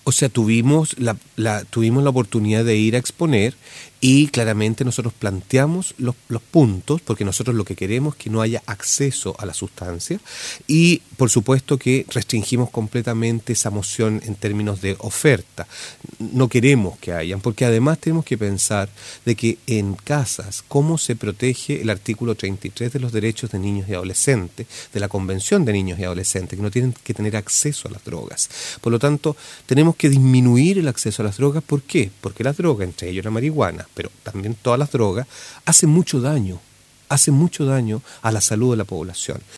O sea, tuvimos la oportunidad de ir a exponer y claramente nosotros planteamos los puntos, porque nosotros lo que queremos es que no haya acceso a la sustancia y por supuesto que restringimos completamente esa moción en términos de oferta. No queremos que hayan, porque además tenemos que pensar de que en casas, ¿cómo se protege el artículo 33 de los derechos de niños y adolescentes, de la Convención de Niños y Adolescentes, que no tienen que tener acceso a las drogas? Por lo tanto, tenemos que disminuir el acceso a las drogas. ¿Por qué? Porque las drogas, entre ellos la marihuana, pero también todas las drogas, hacen mucho daño a la salud de la población.